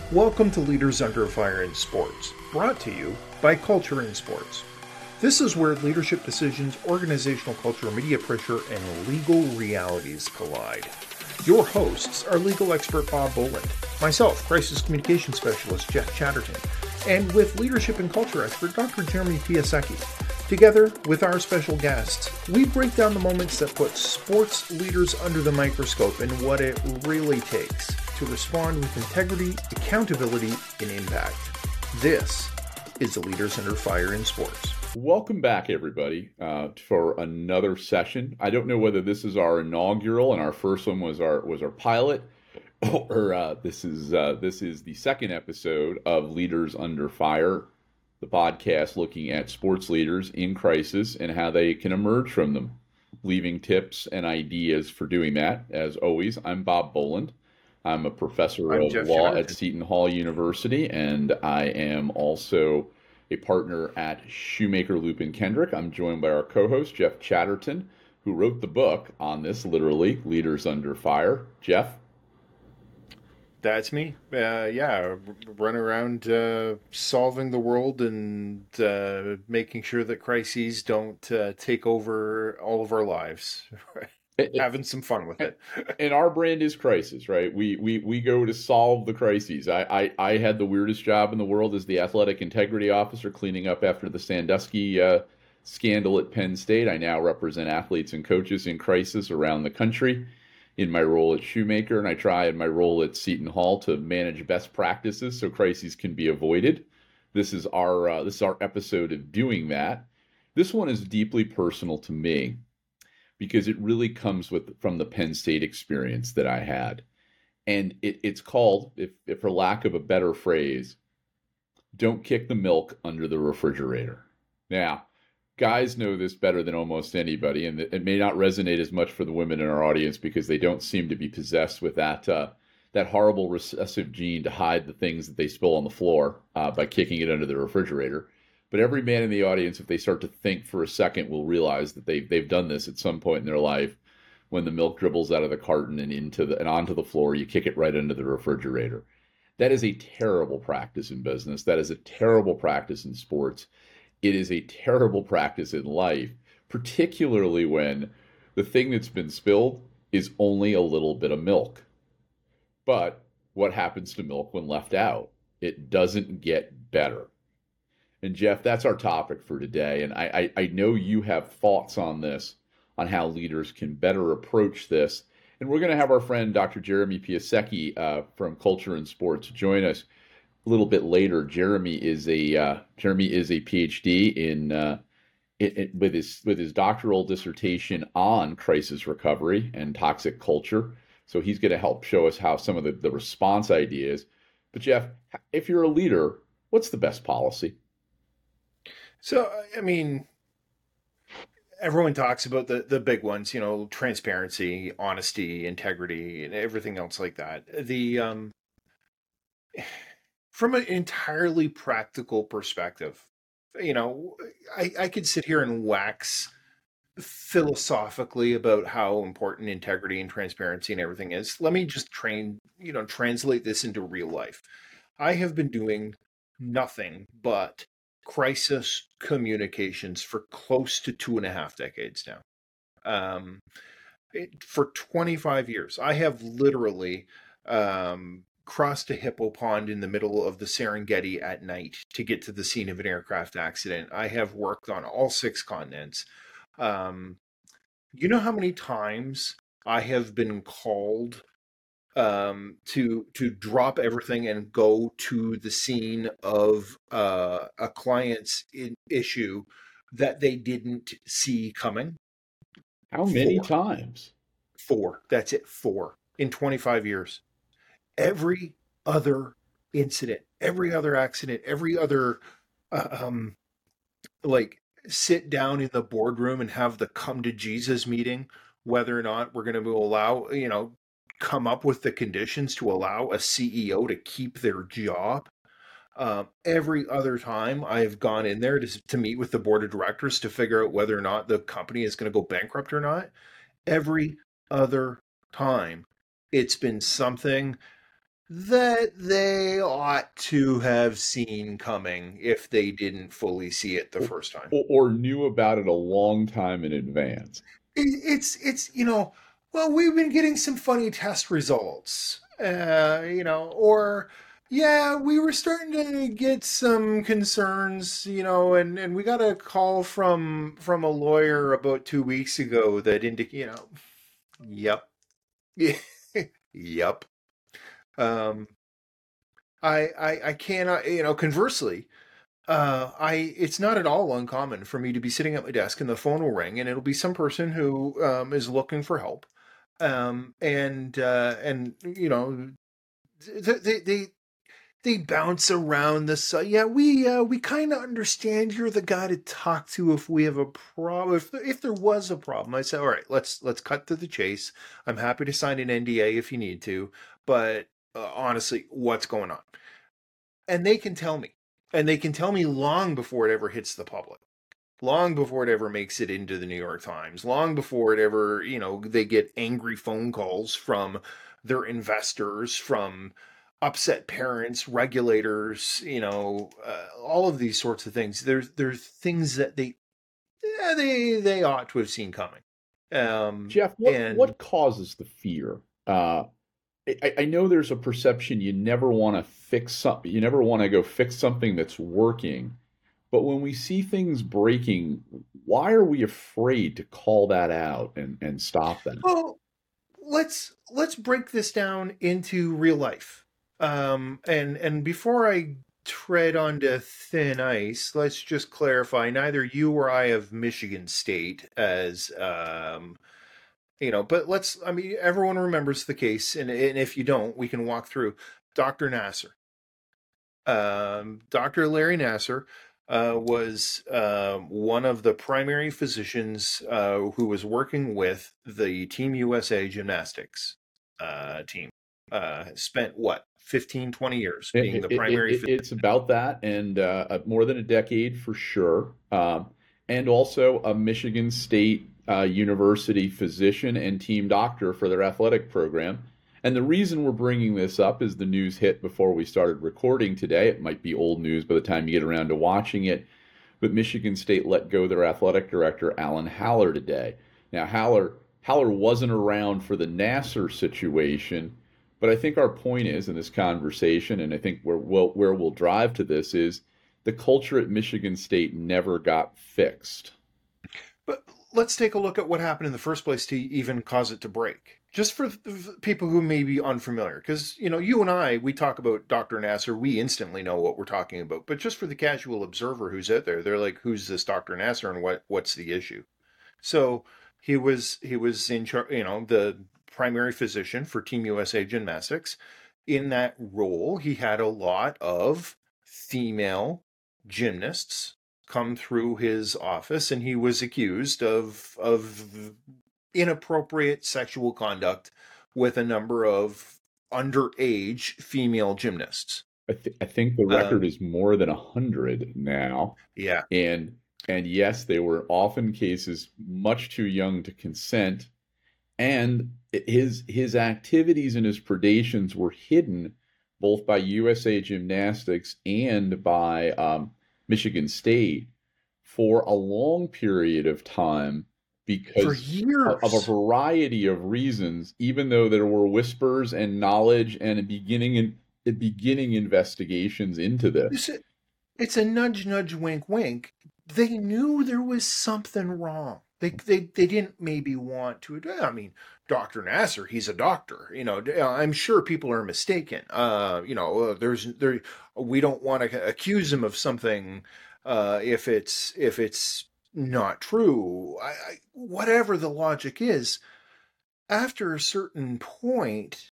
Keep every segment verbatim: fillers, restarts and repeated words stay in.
Welcome to Leaders Under Fire in Sports, brought to you by Culture in Sports. This is where leadership decisions, organizational culture, media pressure, and legal realities collide. Your hosts are legal expert Bob Boland, myself, crisis communication specialist Jeff Chatterton, and with leadership and culture expert Doctor Jeremy Piasecki. Together with our special guests, we break down the moments that put sports leaders under the microscope and what it really takes to respond with integrity, accountability, and impact. This is the Leaders Under Fire in Sports. Welcome back, everybody, uh, for another session. I don't know whether this is our inaugural and our first one was our was our pilot, or uh, this is uh, this is the second episode of Leaders Under Fire, the podcast looking at sports leaders in crisis and how they can emerge from them, leaving tips and ideas for doing that. As always, I'm Bob Boland. I'm a professor I'm of Jeff law Chatterton. at Seton Hall University, and I am also a partner at Shoemaker Lupin Kendrick. I'm joined by our co-host, Jeff Chatterton, who wrote the book on this, literally, Leaders Under Fire. Jeff? That's me. Uh, yeah, run around uh, solving the world and uh, making sure that crises don't uh, take over all of our lives. It, it, Having some fun with it. And our brand is crisis, right? We we we go to solve the crises. I, I, I had the weirdest job in the world as the athletic integrity officer, cleaning up after the Sandusky uh, scandal at Penn State. I now represent athletes and coaches in crisis around the country in my role at Shoemaker, and I try in my role at Seton Hall to manage best practices so crises can be avoided. This is our uh, this is our episode of doing that. This one is deeply personal to me, because it really comes with from the Penn State experience that I had. And it, it's called, if, if for lack of a better phrase, don't kick the milk under the refrigerator. Now, guys know this better than almost anybody, and it may not resonate as much for the women in our audience because they don't seem to be possessed with that uh, that horrible recessive gene to hide the things that they spill on the floor uh, by kicking it under the refrigerator. But every man in the audience, if they start to think for a second, will realize that they've, they've done this at some point in their life. When the milk dribbles out of the carton and into the and onto the floor, you kick it right into the refrigerator. That is a terrible practice in business. That is a terrible practice in sports. It is a terrible practice in life, particularly when the thing that's been spilled is only a little bit of milk. But what happens to milk when left out? It doesn't get better. And Jeff, that's our topic for today. And I, I, I know you have thoughts on this, on how leaders can better approach this. And we're going to have our friend, Doctor Jeremy Piasecki uh, from Culture in Sports, join us a little bit later. Jeremy is a uh, Jeremy is a PhD in uh, it, it, with his with his doctoral dissertation on crisis recovery and toxic culture. So he's going to help show us how some of the, the response ideas. But Jeff, if you're a leader, what's the best policy? So, I mean, everyone talks about the, the big ones, you know, transparency, honesty, integrity, and everything else like that. The um, from an entirely practical perspective, you know, I, I could sit here and wax philosophically about how important integrity and transparency and everything is. Let me just train, you know, translate this into real life. I have been doing nothing but crisis communications for close to two and a half decades now. Um, it, for twenty-five years, I have literally um, crossed a hippo pond in the middle of the Serengeti at night to get to the scene of an aircraft accident. I have worked on all six continents. Um, you know how many times I have been called um to to drop everything and go to the scene of uh a client's in, issue that they didn't see coming? How many Four. times? Four. That's it. Four in twenty-five years. Every other incident, every other accident, every other uh, um like sit down in the boardroom and have the come to Jesus meeting, whether or not we're going to allow, you know, come up with the conditions to allow a C E O to keep their job. Um, every other time I've gone in there to, to meet with the board of directors to figure out whether or not the company is going to go bankrupt or not. Every other time it's been something that they ought to have seen coming if they didn't fully see it the or, first time. or knew about it a long time in advance. It, it's it's you know, well, we've been getting some funny test results, uh, you know, or yeah, we were starting to get some concerns, you know, and and we got a call from from a lawyer about two weeks ago that indicate, you know, yep, yep. Um, I, I I cannot, you know, conversely, uh, I it's not at all uncommon for me to be sitting at my desk and the phone will ring and it'll be some person who um, is looking for help, um, and uh, and you know they they they, they bounce around the side. Yeah, we uh, we kind of understand you're the guy to talk to if we have a problem. If if there was a problem, I said, all right, let's let's cut to the chase. I'm happy to sign an N D A if you need to, but uh, honestly, what's going on? And they can tell me, and they can tell me long before it ever hits the public, long before it ever makes it into the New York Times, long before it ever, you know, they get angry phone calls from their investors, from upset parents, regulators, you know, uh, all of these sorts of things. There's there's things that they yeah, they they ought to have seen coming. Um, Jeff, what and what causes the fear? Uh, I, I know there's a perception you never want to fix something, you never want to go fix something that's working. But when we see things breaking, why are we afraid to call that out and, and stop that? well, let's let's break this down into real life. Um, and and before I tread onto thin ice, let's just clarify: neither you or I have Michigan State as um, you know. But let's. I mean, everyone remembers the case, and, and if you don't, we can walk through. Doctor Nasser, um, Doctor Larry Nasser. Uh, was uh, one of the primary physicians uh, who was working with the Team U S A gymnastics uh, team. Uh, spent what, fifteen, twenty years being It, the it, it, primary it- physician. it's about that, and uh, uh, more than a decade for sure. Um, and also a Michigan State uh, University physician and team doctor for their athletic program. And the reason we're bringing this up is the news hit before we started recording today. It might be old news by the time you get around to watching it, but Michigan State let go their athletic director, Alan Haller, today. Now, Haller, Haller wasn't around for the Nasser situation, but I think our point is in this conversation, and I think where we'll, where we'll drive to this is the culture at Michigan State never got fixed. But let's take a look at what happened in the first place to even cause it to break. Just for the people who may be unfamiliar, because you know, you and I, we talk about Doctor Nasser, we instantly know what we're talking about. But just for the casual observer who's out there, they're like, "Who's this Doctor Nasser, and what what's the issue?" So he was he was in charge, you know, the primary physician for Team U S A Gymnastics. In that role, he had a lot of female gymnasts come through his office, and he was accused of of inappropriate sexual conduct with a number of underage female gymnasts. I, th- I think the record Um, is more than a hundred now, yeah, and and yes, they were often cases much too young to consent, and his his activities and his predations were hidden both by U S A Gymnastics and by um, Michigan State for a long period of time for because of a years. variety of reasons, even though there were whispers and knowledge and a beginning in, a beginning investigations into this. This It's a nudge, nudge, wink, wink. They knew there was something wrong. They they they didn't maybe want to. I mean, Doctor Nasser, he's a doctor. You know, I'm sure people are mistaken. Uh, you know, uh, there's there. We don't want to accuse him of something uh, if it's if it's not true. I, I, whatever the logic is, after a certain point,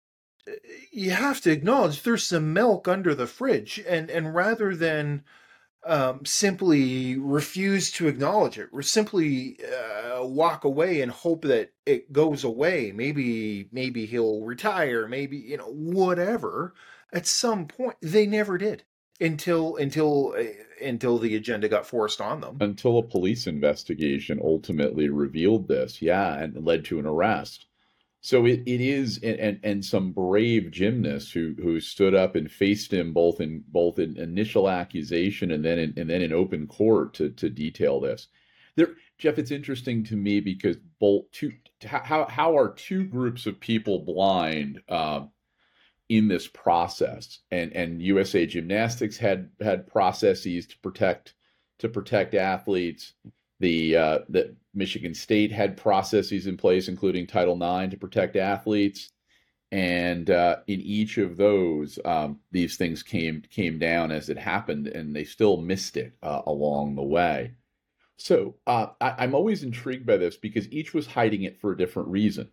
you have to acknowledge there's some milk under the fridge, and and rather than um, simply refuse to acknowledge it, or simply uh, walk away and hope that it goes away. Maybe maybe he'll retire. Maybe you know whatever. At some point, they never did until until uh, until the agenda got forced on them. Until a police investigation ultimately revealed this, yeah, and led to an arrest. So it, it is, and, and and some brave gymnasts who who stood up and faced him both in both in initial accusation and then in, and then in open court to to detail this. There, Jeff, it's interesting to me because both two how how are two groups of people blind um, in this process, and and U S A Gymnastics had had processes to protect to protect athletes. The uh, the Michigan State had processes in place, including Title nine, to protect athletes, and uh, in each of those, um, these things came came down as it happened, and they still missed it uh, along the way. So uh, I, I'm always intrigued by this because each was hiding it for a different reason.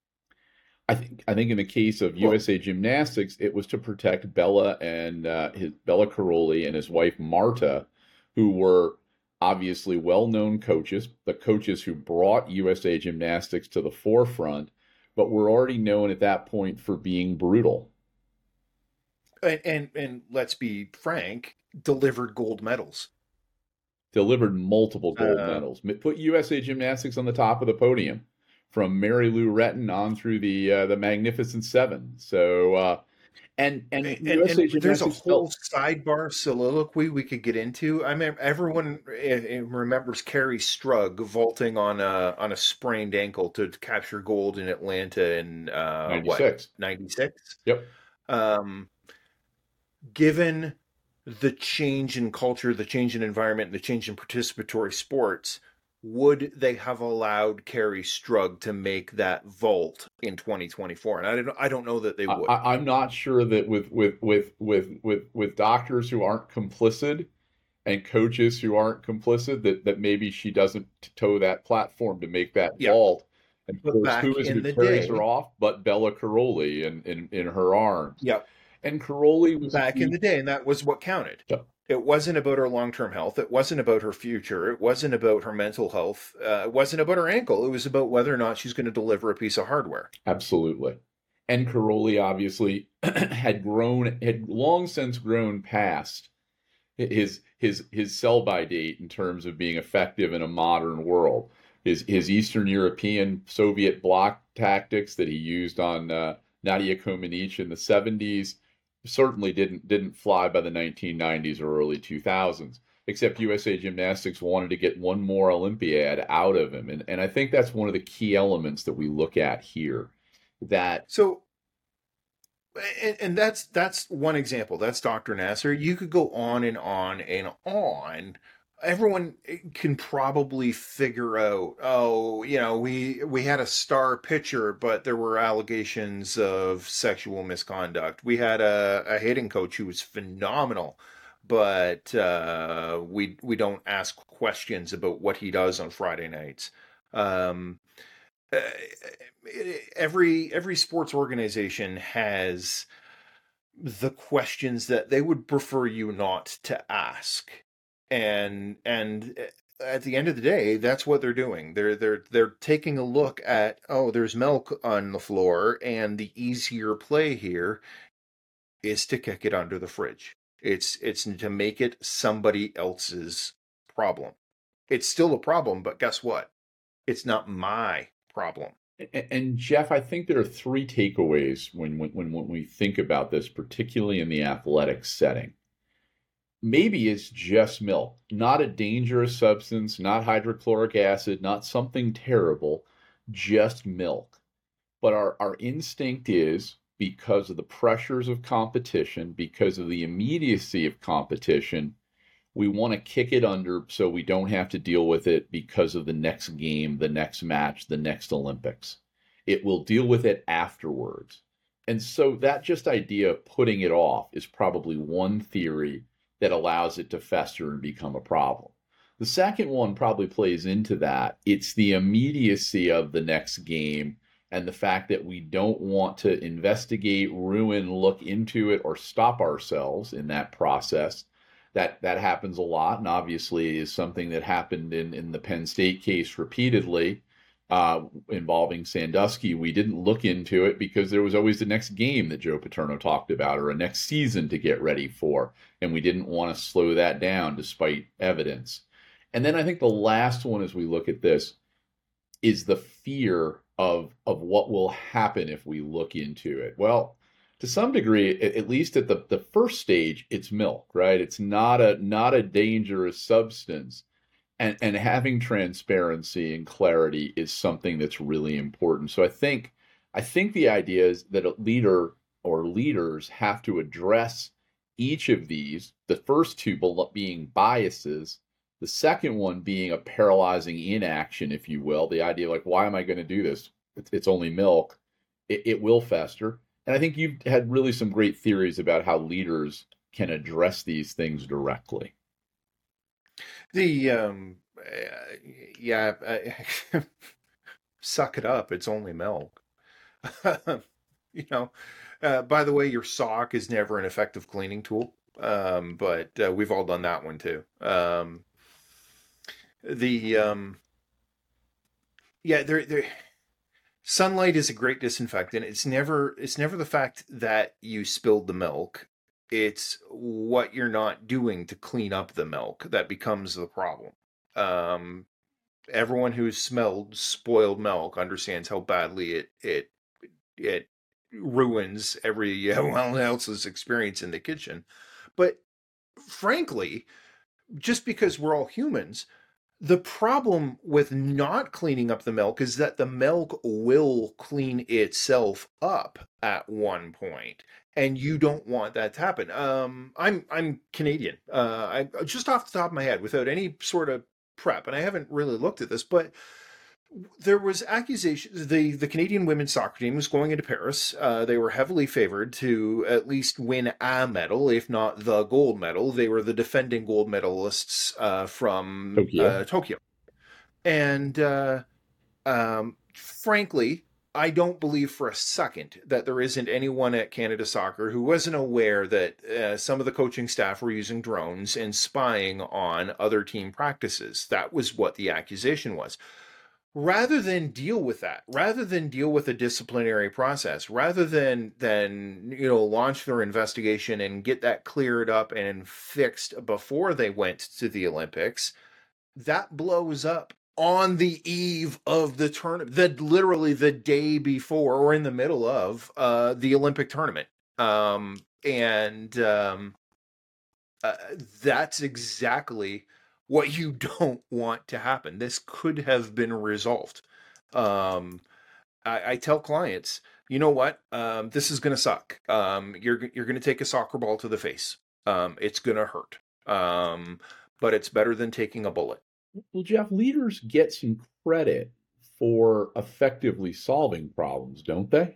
I think I think in the case of Well, U S A Gymnastics, it was to protect Bella and uh, his Bella Caroli and his wife Marta, who were obviously well-known coaches, the coaches who brought U S A Gymnastics to the forefront, but were already known at that point for being brutal. and and, and let's be frank, delivered gold medals. Delivered multiple gold Uh, medals, put U S A Gymnastics on the top of the podium, from Mary Lou Retton on through the uh, the Magnificent Seven. So. Uh, And and and U S A and there's a Gymnastics whole felt sidebar soliloquy we could get into. I mean, everyone eh, eh, remembers Carrie Strug vaulting on a on a sprained ankle to capture gold in Atlanta in uh, what ninety-six. ninety-six. Yep. Um, given the change in culture, the change in environment, the change in participatory sports, would they have allowed Carrie Strug to make that vault in twenty twenty-four? And I don't, I don't know that they would. I, I'm not sure that with with with with with with doctors who aren't complicit and coaches who aren't complicit, that that maybe she doesn't toe that platform to make that Yeah, vault. And of but course, who back is it in who the carries her day, off but Bella Caroli in in, in her arms? yeah, And Caroli was a back in huge. the day, and that was what counted. Yeah, It wasn't about her long-term health. It wasn't about her future. It wasn't about her mental health. Uh, it wasn't about her ankle. It was about whether or not she's going to deliver a piece of hardware. absolutely. And Caroli obviously had grown, had long since grown past his his his sell by date in terms of being effective in a modern world. His his Eastern European Soviet bloc tactics that he used on uh, Nadia Comaneci in the seventies certainly didn't didn't fly by the nineteen nineties or early two thousands. Except U S A Gymnastics wanted to get one more Olympiad out of him, and and I think that's one of the key elements that we look at here. That So, and, and that's that's one example. That's Doctor Nasser. You could go on and on and on. Everyone can probably figure out, oh, you know, we we had a star pitcher, but there were allegations of sexual misconduct. We had a, a hitting coach who was phenomenal, but uh, we we don't ask questions about what he does on Friday nights. Um, uh, every every sports organization has the questions that they would prefer you not to ask, and and at the end of the day, that's what they're doing. They're they're they're taking a look at, oh, there's milk on the floor, and the easier play here is to kick it under the fridge. It's it's to make it somebody else's problem. It's still a problem, but guess what? It's not my problem. And Jeff, I think there are three takeaways when, when when we think about this, particularly in the athletic setting. Maybe it's just milk, not a dangerous substance, not hydrochloric acid, not something terrible, just milk. But our, our instinct is, because of the pressures of competition, because of the immediacy of competition, we want to kick it under so we don't have to deal with it because of the next game, the next match, the next Olympics. It will deal with it afterwards. And so that just idea of putting it off is probably one theory that allows it to fester and become a problem. The second one probably plays into that. It's the immediacy of the next game and the fact that we don't want to investigate, ruin, look into it, or stop ourselves in that process. That that happens a lot, and obviously is something that happened in, in the Penn State case repeatedly, uh, involving Sandusky. We didn't look into it because there was always the next game that Joe Paterno talked about, or a next season to get ready for, and we didn't want to slow that down despite evidence. And then I think the last one, as we look at this, is the fear of of what will happen if we look into it. Well, to some degree, at, at least at the, the first stage, it's milk, right? It's not a not a dangerous substance. And and having transparency and clarity is something that's really important. So I think I think the idea is that a leader or leaders have to address each of these, the first two being biases, the second one being a paralyzing inaction, if you will, the idea like, why am I going to do this? It's, it's only milk. It, it will fester. And I think you've had really some great theories about how leaders can address these things directly. The um, uh, yeah, uh, suck it up. It's only milk. you know. Uh, by the way, your sock is never an effective cleaning tool. Um, but uh, we've all done that one too. Um, the um, yeah, there, there. Sunlight is a great disinfectant. It's never, it's never the fact that you spilled the milk. It's what you're not doing to clean up the milk that becomes the problem. Um, everyone who's smelled spoiled milk understands how badly it it it ruins everyone else's experience in the kitchen. But frankly, just because we're all humans, the problem with not cleaning up the milk is that the milk will clean itself up at one point, and you don't want that to happen. Um, I'm I'm Canadian. Uh, I just off the top of my head, without any sort of prep, and I haven't really looked at this, but there was accusations. The the Canadian women's soccer team was going into Paris. Uh, they were heavily favored to at least win a medal, if not the gold medal. They were the defending gold medalists uh, from Tokyo. uh, Tokyo. And uh, um, frankly, I don't believe for a second that there isn't anyone at Canada Soccer who wasn't aware that uh, some of the coaching staff were using drones and spying on other team practices. That was what the accusation was. Rather than deal with that, rather than deal with a disciplinary process, rather than than you know launch their investigation and get that cleared up and fixed before they went to the Olympics, that blows up on the eve of the tournament, that literally the day before or in the middle of uh, the Olympic tournament. Um, and um, uh, that's exactly what you don't want to happen. This could have been resolved. Um, I, I tell clients, you know what? Um, this is going to suck. Um, you're you're going to take a soccer ball to the face. Um, it's going to hurt. Um, but it's better than taking a bullet. Well, Jeff, leaders get some credit for effectively solving problems, don't they?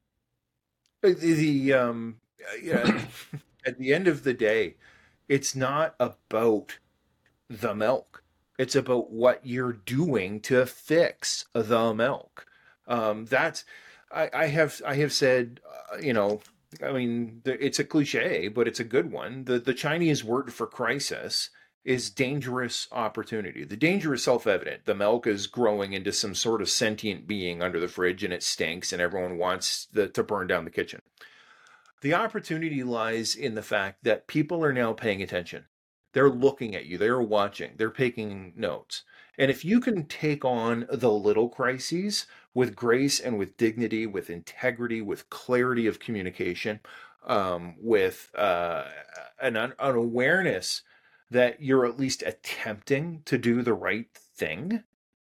The, the um, yeah, at the end of the day, it's not about the milk. It's about what you're doing to fix the milk. Um, that's I, I have I have said, uh, you know, I mean, it's a cliche, but it's a good one. The the Chinese word for crisis is dangerous opportunity. The danger is self-evident. The milk is growing into some sort of sentient being under the fridge, and it stinks, and everyone wants the, to burn down the kitchen. The opportunity lies in the fact that people are now paying attention. They're looking at you. They're watching. They're taking notes. And if you can take on the little crises with grace and with dignity, with integrity, with clarity of communication, um, with uh, an, an awareness that you're at least attempting to do the right thing,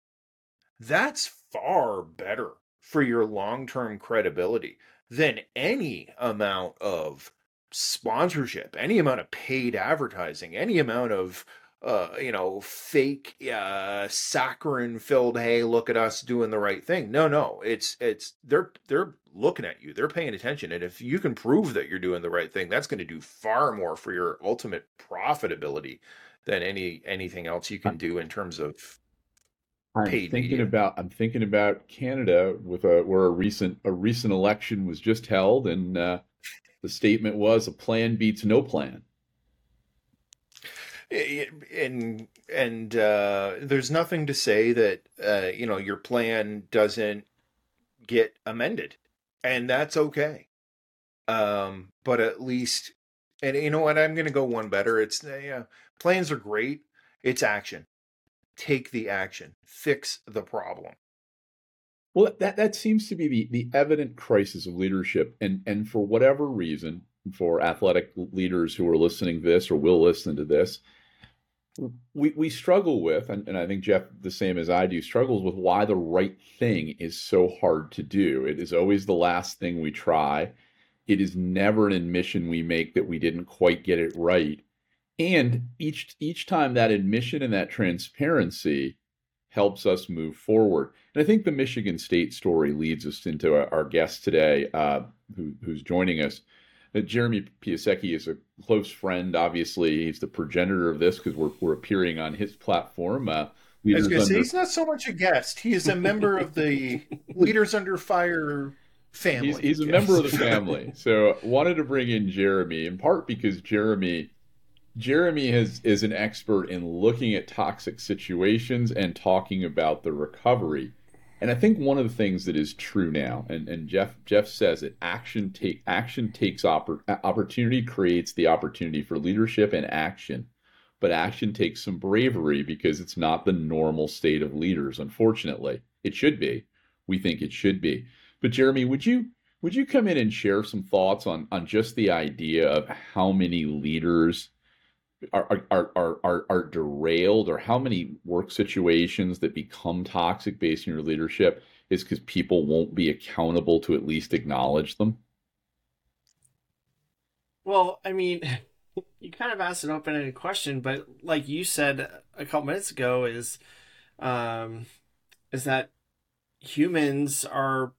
that's far better for your long-term credibility than any amount of sponsorship, any amount of paid advertising, any amount of uh, you know, fake uh saccharine filled, hey, look at us doing the right thing. No, no, it's it's they're they're looking at you, they're paying attention. And if you can prove that you're doing the right thing, that's going to do far more for your ultimate profitability than any anything else you can do in terms of I'm paid thinking media. about I'm thinking about Canada with a where a recent a recent election was just held, and uh, the statement was a plan beats no plan. And and uh, there's nothing to say that uh, you know your plan doesn't get amended, and that's okay. Um, but at least, and you know what, I'm going to go one better. It's uh, yeah, plans are great. It's action. Take the action. Fix the problem. Well, that that seems to be the the evident crisis of leadership, and and for whatever reason, for athletic leaders who are listening to this or will listen to this, we we struggle with, and, and I think Jeff, the same as I do, struggles with why the right thing is so hard to do. It is always the last thing we try. It is never an admission we make that we didn't quite get it right. And each each time that admission and that transparency helps us move forward. And I think the Michigan State story leads us into our, our guest today, uh, who, who's joining us. Uh, Jeremy Piasecki is a close friend. Obviously, he's the progenitor of this because we're we're appearing on his platform. Uh, I was going to say, he's not so much a guest. He is a member of the Leaders Under Fire family. He's, he's a member of the family. So wanted to bring in Jeremy, in part because Jeremy Jeremy has, is an expert in looking at toxic situations and talking about the recovery. And I think one of the things that is true now, and, and Jeff Jeff says it, action take action takes oppor, opportunity creates the opportunity for leadership and action. But action takes some bravery because it's not the normal state of leaders, unfortunately. It should be. We think it should be. But Jeremy, would you would you come in and share some thoughts on, on just the idea of how many leaders are, are, are, are, are derailed, or how many work situations that become toxic based on your leadership is because people won't be accountable to at least acknowledge them? Well, I mean, you kind of asked an open-ended question, but like you said a couple minutes ago, is um, is that humans are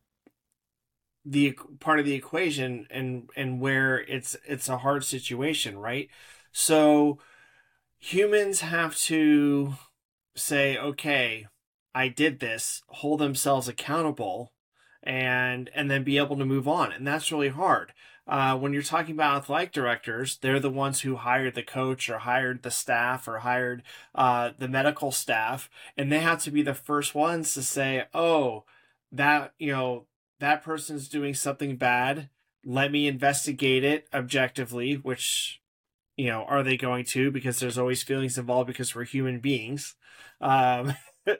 the part of the equation, and and where it's it's a hard situation, right? So humans have to say, okay, I did this, hold themselves accountable, and and then be able to move on. And that's really hard. Uh, when you're talking about athletic directors, they're the ones who hired the coach or hired the staff or hired uh, the medical staff. And they have to be the first ones to say, oh, that, you know, that person's doing something bad. Let me investigate it objectively, which, you know, are they going to? Because there's always feelings involved because we're human beings. Um,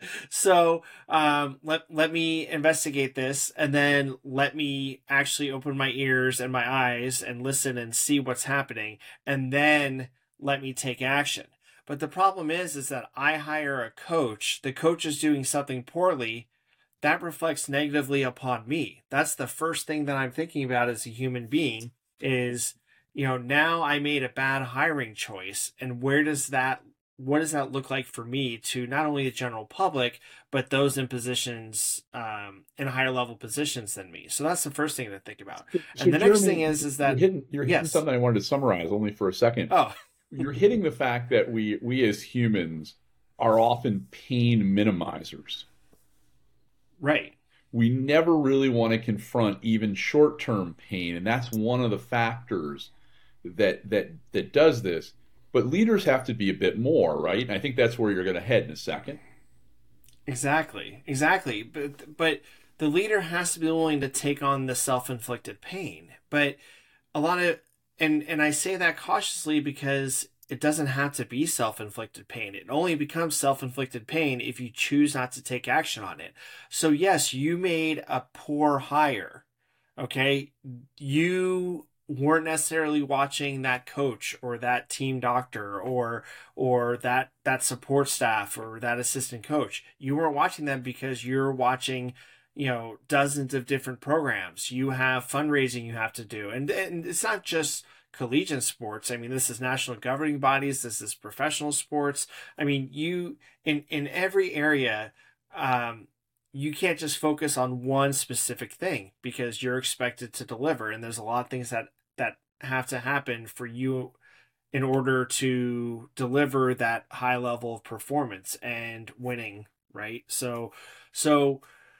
so um, let, let me investigate this, and then let me actually open my ears and my eyes and listen and see what's happening. And then let me take action. But the problem is, is that I hire a coach. The coach is doing something poorly. That reflects negatively upon me. That's the first thing that I'm thinking about as a human being is, you know, now I made a bad hiring choice. And where does that, what does that look like for me to not only the general public, but those in positions, um, in higher level positions than me? So that's the first thing to think about. So, and the Jeremy, next thing is, is that you're hitting, you're hitting yes. something I wanted to summarize only for a second. Oh, You're hitting the fact that we, we as humans are often pain minimizers. right. We never really want to confront even short-term pain, and that's one of the factors that that that does this. But leaders have to be a bit more, right? And I think that's where you're going to head in a second. Exactly, exactly. But but the leader has to be willing to take on the self-inflicted pain. But a lot of, and and I say that cautiously because it doesn't have to be self-inflicted pain. It only becomes self-inflicted pain if you choose not to take action on it. So yes, you made a poor hire. Okay, you weren't necessarily watching that coach or that team doctor or or that that support staff or that assistant coach. You weren't watching them because you're watching, you know, dozens of different programs. You have fundraising you have to do, and and it's not just collegiate sports. I mean, this is national governing bodies. This is professional sports. I mean, you in in every area. Um, you can't just focus on one specific thing because you're expected to deliver. And there's a lot of things that, that have to happen for you in order to deliver that high level of performance and winning. Right. So, so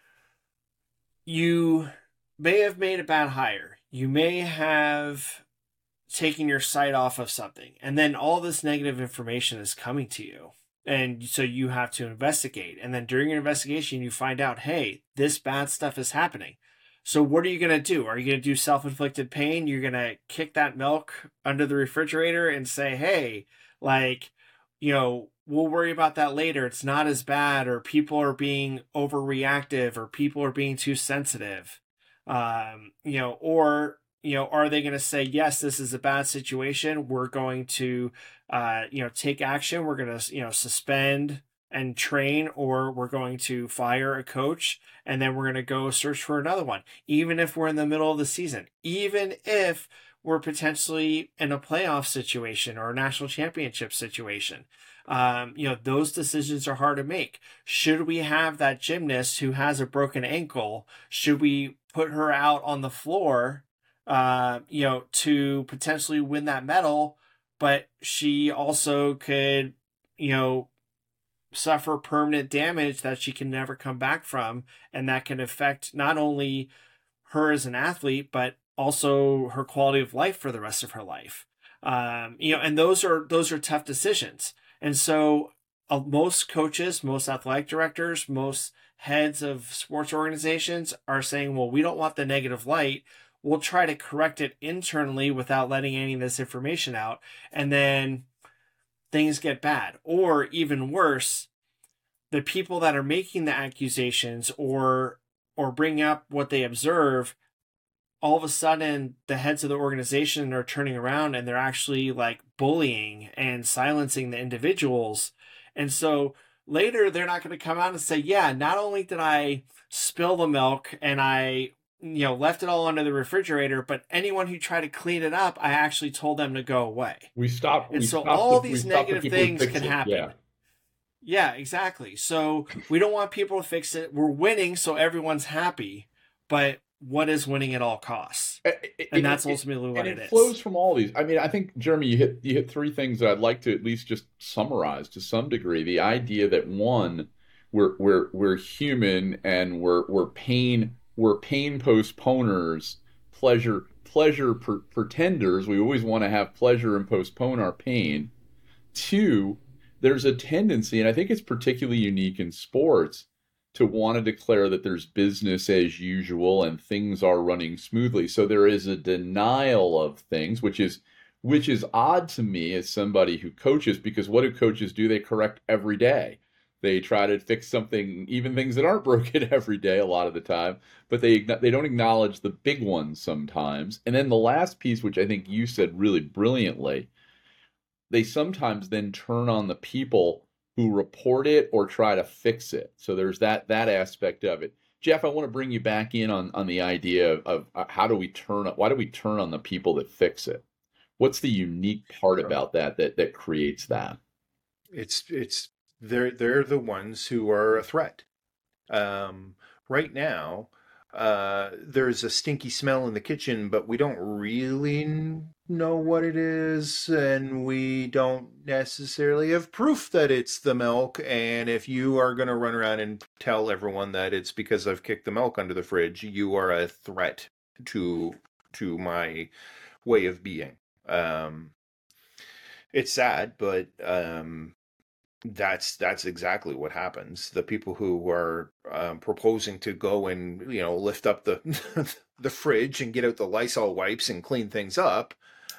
you may have made a bad hire. You may have taken your sight off of something, and then all this negative information is coming to you. And so you have to investigate. And then during your investigation, you find out, hey, this bad stuff is happening. So what are you going to do? Are you going to do self-inflicted pain? You're going to kick that milk under the refrigerator and say, hey, like, you know, we'll worry about that later. It's not as bad, or people are being overreactive, or people are being too sensitive. Um, you know, or, you know, are they going to say, yes, this is a bad situation. We're going to, uh, you know, take action. We're going to, you know, suspend and train, or we're going to fire a coach, and then we're going to go search for another one, even if we're in the middle of the season, even if we're potentially in a playoff situation or a national championship situation. Um, you know, those decisions are hard to make. Should we have that gymnast who has a broken ankle? Should we put her out on the floor, uh, you know, to potentially win that medal? But she also could, you know, suffer permanent damage that she can never come back from, and that can affect not only her as an athlete, but also her quality of life for the rest of her life. Um, you know, and those are those are tough decisions. And so uh, most coaches, most athletic directors, most heads of sports organizations are saying, well, we don't want the negative light. We'll try to correct it internally without letting any of this information out. And then things get bad. Or even worse, the people that are making the accusations or or bring up what they observe, all of a sudden the heads of the organization are turning around and they're actually like bullying and silencing the individuals. And so later they're not going to come out and say, yeah, not only did I spill the milk and I, you know, left it all under the refrigerator, but anyone who tried to clean it up, I actually told them to go away. We stopped. And we so stopped all the, these negative things can it. happen. Yeah. Yeah, exactly. So we don't want people to fix it. We're winning, so everyone's happy. But what is winning at all costs? It, it, and that's it, ultimately what and it, it is. flows from all these. I mean, I think, Jeremy, you hit you hit three things that I'd like to at least just summarize to some degree. The idea that, one, we're we're we're human and we're we're pain we're pain postponers, pleasure pleasure per, pretenders. We always want to have pleasure and postpone our pain. Two, there's a tendency, and I think it's particularly unique in sports, to want to declare that there's business as usual and things are running smoothly. So there is a denial of things, which is which is odd to me as somebody who coaches, because what do coaches do? They correct every day. They try to fix something, even things that aren't broken every day a lot of the time, but they they don't acknowledge the big ones sometimes. And then the last piece, which I think you said really brilliantly, they sometimes then turn on the people who report it or try to fix it. So there's that that aspect of it. Jeff, I want to bring you back in on, on the idea of, of how do we turn why do we turn on the people that fix it? What's the unique part about that that that creates that? It's it's they're they're the ones who are a threat. Um, right now, uh, there's a stinky smell in the kitchen, but we don't really know what it is, and we don't necessarily have proof that it's the milk. And if you are going to run around and tell everyone that it's because I've kicked the milk under the fridge, you are a threat to to my way of being. Um, it's sad, but um, that's that's exactly what happens. The people who are um, proposing to go and, you know, lift up the the fridge and get out the Lysol wipes and clean things up,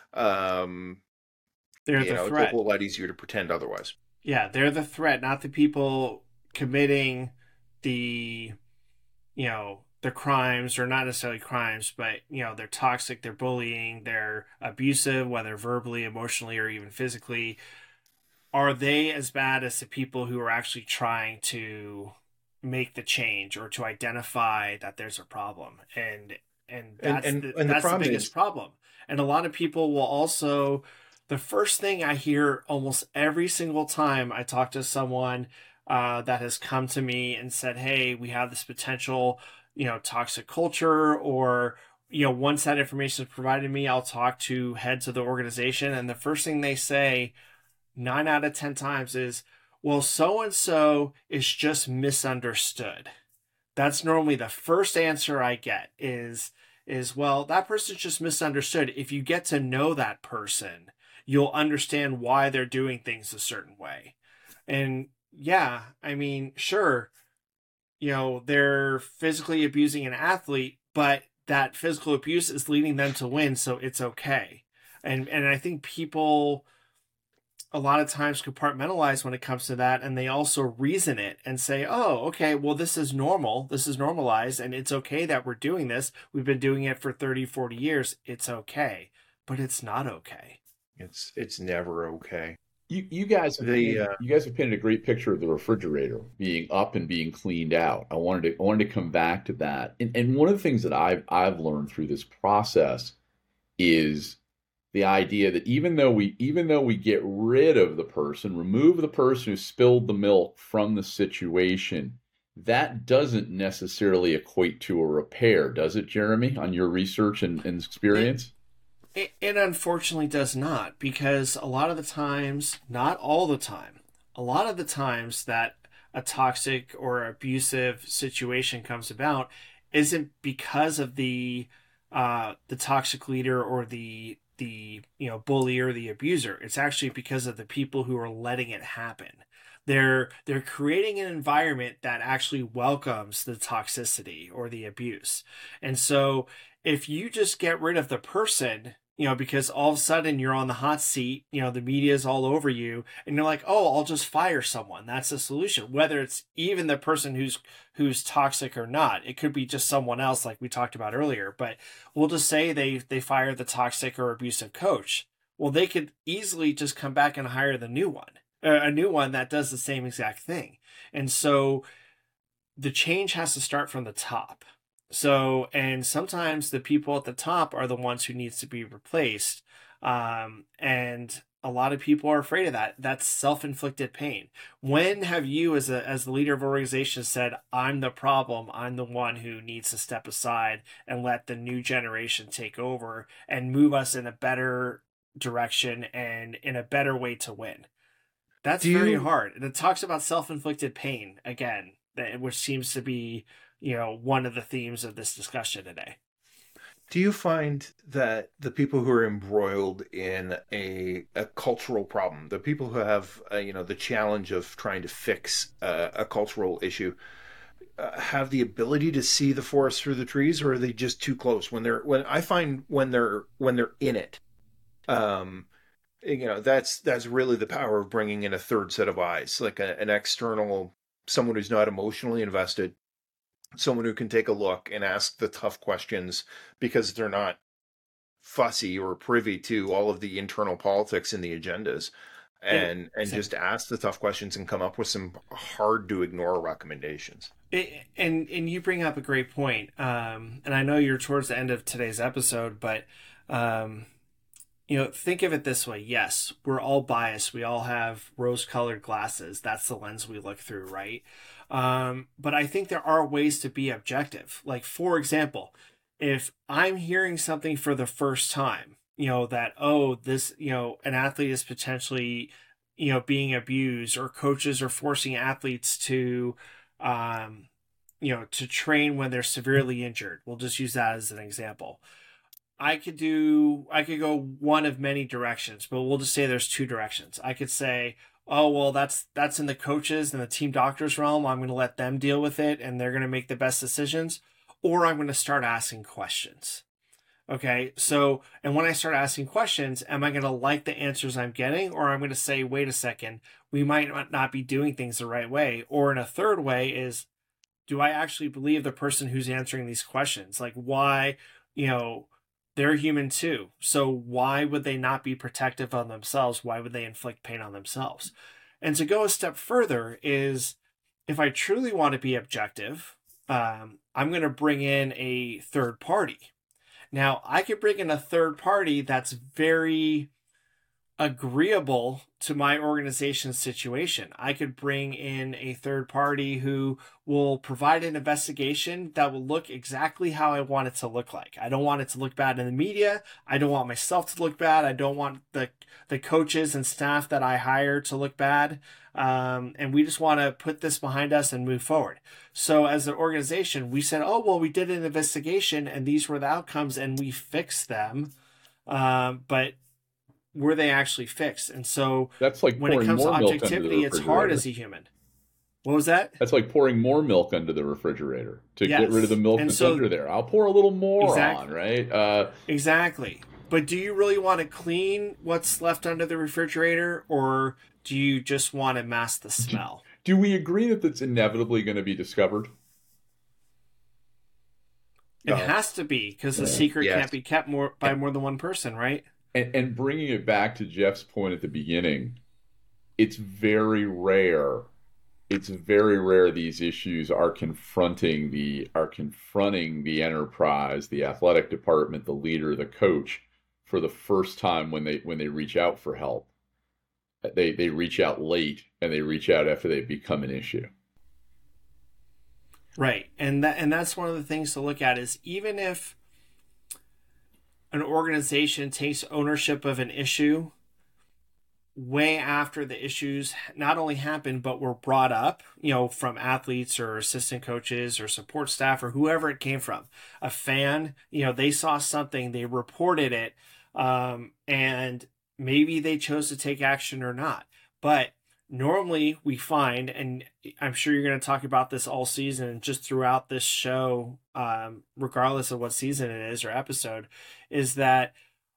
um, they're you the know, threat. it's a whole lot easier to pretend otherwise. Yeah, they're the threat, not the people committing the, you know, the crimes, or not necessarily crimes, but, you know, they're toxic, they're bullying, they're abusive, whether verbally, emotionally, or even physically. Are they as bad as the people who are actually trying to make the change or to identify that there's a problem? And and that's and, and, the, and that's the, the biggest is... problem. And a lot of people will also, the first thing I hear almost every single time I talk to someone uh, that has come to me and said, hey, we have this potential, you know, toxic culture, or, you know, once that information is provided to me, I'll talk to heads of the organization. And the first thing they say, nine out of ten times, is, well, so-and-so is just misunderstood. That's normally the first answer I get is, is, well, that person's just misunderstood. If you get to know that person, you'll understand why they're doing things a certain way. And yeah, I mean, sure, you know, they're physically abusing an athlete, but that physical abuse is leading them to win, so it's okay. And and I think people a lot of times compartmentalize when it comes to that, and they also reason it and say, oh, okay, well, this is normal, this is normalized, and it's okay that we're doing this. We've been doing it for thirty, forty years. It's okay. But it's not okay. It's it's never okay. You you guys have The, painted, uh, you guys have painted a great picture of the refrigerator being up and being cleaned out. I wanted to I wanted to come back to that. And and one of the things that I've I've learned through this process is the idea that even though we even though we get rid of the person, remove the person who spilled the milk from the situation, that doesn't necessarily equate to a repair, does it, Jeremy, on your research and, and experience? It, it unfortunately does not, because a lot of the times, not all the time, a lot of the times that a toxic or abusive situation comes about isn't because of the uh, the toxic leader or the the you know bully or the abuser. It's actually because of the people who are letting it happen. They're they're creating an environment that actually welcomes the toxicity or the abuse. And so if you just get rid of the person, you know, because all of a sudden you're on the hot seat, you know, the media is all over you, and you're like, oh, I'll just fire someone. That's the solution. Whether it's even the person who's who's toxic or not, it could be just someone else, like we talked about earlier. But we'll just say they they fire the toxic or abusive coach. Well, they could easily just come back and hire the new one, uh, a new one that does the same exact thing. And so the change has to start from the top. So, and sometimes the people at the top are the ones who needs to be replaced. Um, and a lot of people are afraid of that. That's self-inflicted pain. When have you as a, as the leader of an organization said, I'm the problem, I'm the one who needs to step aside and let the new generation take over and move us in a better direction and in a better way to win? That's Do very you- hard. And it talks about self-inflicted pain again, that- which seems to be, you know, one of the themes of this discussion today. Do you find that the people who are embroiled in a, a cultural problem, the people who have, uh, you know, the challenge of trying to fix uh, a cultural issue, uh, have the ability to see the forest through the trees, or are they just too close? When they're, when I find when they're when they're in it, um, you know, that's that's really the power of bringing in a third set of eyes, like a, an external, someone who's not emotionally invested, someone who can take a look and ask the tough questions because they're not fussy or privy to all of the internal politics and the agendas, and Yeah, and same. just ask the tough questions and come up with some hard to ignore recommendations. It, and and you bring up a great point. Um, and I know you're towards the end of today's episode, but um, you know, think of it this way. Yes, we're all biased. We all have rose-colored glasses. That's the lens we look through, right? Um, but I think there are ways to be objective. Like, for example, if I'm hearing something for the first time, you know, that, oh, this, you know, an athlete is potentially, you know, being abused, or coaches are forcing athletes to, um, you know, to train when they're severely injured. We'll just use that as an example. I could do, I could go one of many directions, but we'll just say there's two directions. I could say, oh, well, that's, that's in the coaches and the team doctors realm. I'm going to let them deal with it, and they're going to make the best decisions. Or I'm going to start asking questions. Okay. So, and when I start asking questions, am I going to like the answers I'm getting? Or I'm going to say, wait a second, we might not be doing things the right way. Or in a third way is, do I actually believe the person who's answering these questions? Like, why, you know, they're human too. So why would they not be protective of themselves? Why would they inflict pain on themselves? And to go a step further is, if I truly want to be objective, um, I'm going to bring in a third party. Now, I could bring in a third party that's very agreeable to my organization's situation. I could bring in a third party who will provide an investigation that will look exactly how I want it to look like. I don't want it to look bad in the media. I don't want myself to look bad. I don't want the the coaches and staff that I hire to look bad. Um, and we just want to put this behind us and move forward. So as an organization, we said, oh, well, we did an investigation and these were the outcomes and we fixed them. Um, but were they actually fixed? And so That's like when it pouring comes to more milk under the objectivity, it's hard refrigerator. as a human. What was that? That's like pouring more milk under the refrigerator to Yes. get rid of the milk And that's so- under there. I'll pour a little more Exactly. on, right? Uh, Exactly. but do you really want to clean what's left under the refrigerator, or do you just want to mask the smell? Do, do we agree that that's inevitably going to be discovered? It oh. has to be, because the secret yes. can't be kept more by more than one person, right? And, and bringing it back to Jeff's point at the beginning, it's very rare. It's very rare these issues are confronting the are confronting the enterprise, the athletic department, the leader, the coach, for the first time when they when they reach out for help. They they reach out late, and they reach out after they become an issue. Right, and that and that's one of the things to look at is even if an organization takes ownership of an issue way after the issues not only happened but were brought up, you know, from athletes or assistant coaches or support staff or whoever it came from, a fan, you know, they saw something, they reported it, um, and maybe they chose to take action or not. But normally we find, and I'm sure you're going to talk about this all season and just throughout this show, um, regardless of what season it is or episode, is that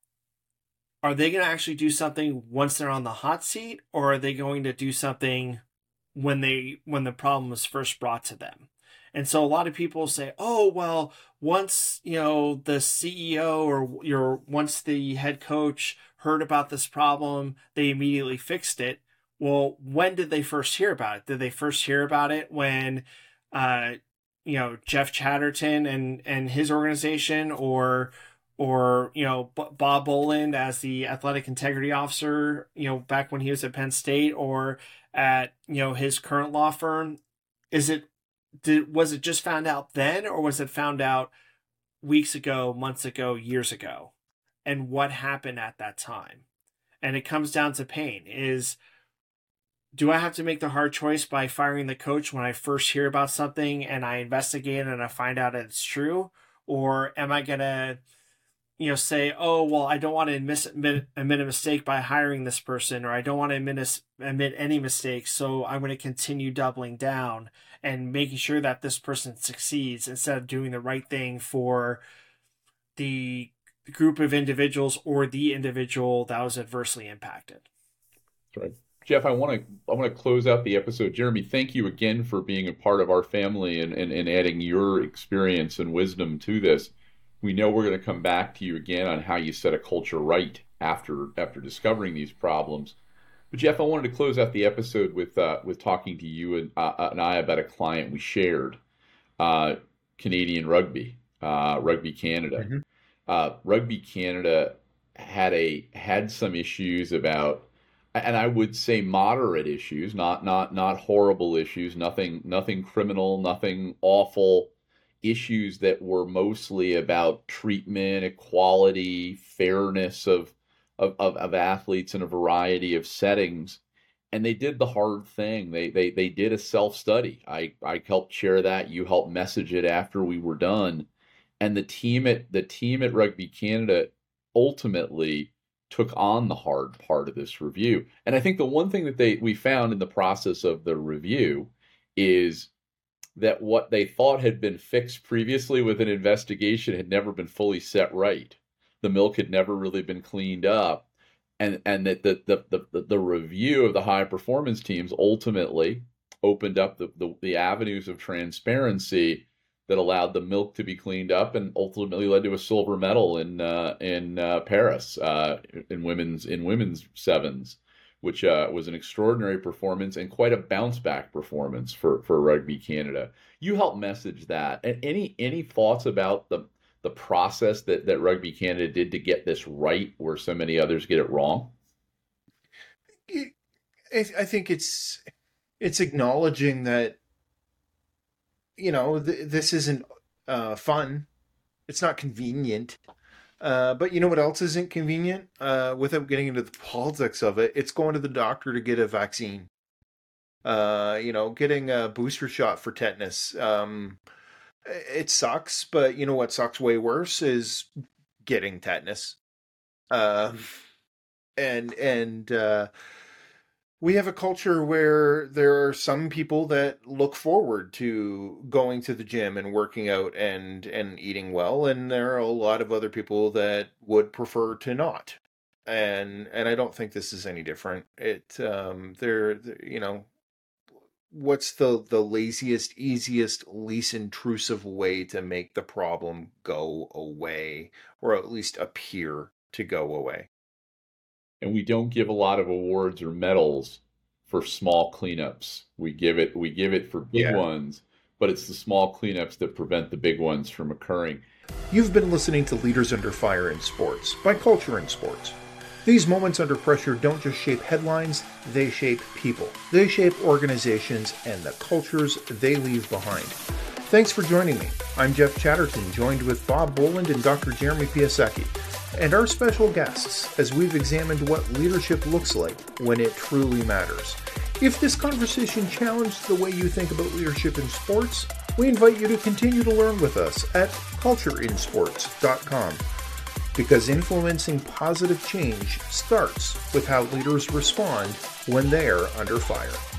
are they going to actually do something once they're on the hot seat, or are they going to do something when they when the problem was first brought to them? And so a lot of people say, oh, well, once, you know, the C E O or your once the head coach heard about this problem, they immediately fixed it. Well, when did they first hear about it? Did they first hear about it when, uh, you know, Jeff Chatterton and, and his organization, or, or, you know, B- Bob Boland as the athletic integrity officer, you know, back when he was at Penn State, or at, you know, his current law firm? Is it, did, was it just found out then, or was it found out weeks ago, months ago, years ago? And what happened at that time? And it comes down to pain. Is, do I have to make the hard choice by firing the coach when I first hear about something and I investigate and I find out it's true? Or am I going to, you know, say, oh, well, I don't want to admit, admit, admit a mistake by hiring this person, or I don't want to admit, admit any mistakes, so I'm going to continue doubling down and making sure that this person succeeds instead of doing the right thing for the group of individuals or the individual that was adversely impacted. That's right. Jeff, I want to I want to close out the episode. Jeremy, thank you again for being a part of our family and, and, and adding your experience and wisdom to this. We know we're going to come back to you again on how you set a culture right after after discovering these problems. But Jeff, I wanted to close out the episode with uh, with talking to you and, uh, and I about a client we shared, uh, Canadian Rugby, uh, Rugby Canada. Mm-hmm. Uh, Rugby Canada had a had some issues about. And I would say moderate issues, not not not horrible issues, nothing nothing criminal, nothing awful, issues that were mostly about treatment, equality, fairness of of, of, of athletes in a variety of settings. And they did the hard thing. They they they did a self-study. I, I helped share that. You helped message it after we were done. And the team at the team at Rugby Canada ultimately took on the hard part of this review. And I think the one thing that they we found in the process of the review is that what they thought had been fixed previously with an investigation had never been fully set right. The milk had never really been cleaned up. And and that the the, the, the review of the high performance teams ultimately opened up the, the, the avenues of transparency that allowed the milk to be cleaned up and ultimately led to a silver medal in uh, in uh, Paris uh, in women's in women's sevens, which uh, was an extraordinary performance and quite a bounce back performance for, for Rugby Canada. You helped message that. And any any thoughts about the the process that, that Rugby Canada did to get this right, where so many others get it wrong? I think it's it's acknowledging that, you know, th- this isn't uh, fun. It's not convenient. Uh, but you know what else isn't convenient? Uh, without getting into the politics of it, it's going to the doctor to get a vaccine. Uh, you know, getting a booster shot for tetanus. Um, it sucks, but you know what sucks way worse is getting tetanus. Uh, and and uh, We have a culture where there are some people that look forward to going to the gym and working out and and eating well, and there are a lot of other people that would prefer to not. And and I don't think this is any different. It um there there- you know, what's the the laziest, easiest, least intrusive way to make the problem go away, or at least appear to go away? And we don't give a lot of awards or medals for small cleanups. We give it we give it for big Yeah. ones, but it's the small cleanups that prevent the big ones from occurring. You've been listening to Leaders Under Fire in Sports by Culture in Sports. These moments under pressure don't just shape headlines, they shape people. They shape organizations and the cultures they leave behind. Thanks for joining me. I'm Jeff Chatterton, joined with Bob Boland and Doctor Jeremy Piasecki, and our special guests as we've examined what leadership looks like when it truly matters. If this conversation challenged the way you think about leadership in sports, we invite you to continue to learn with us at culture in sports dot com. Because influencing positive change starts with how leaders respond when they're under fire.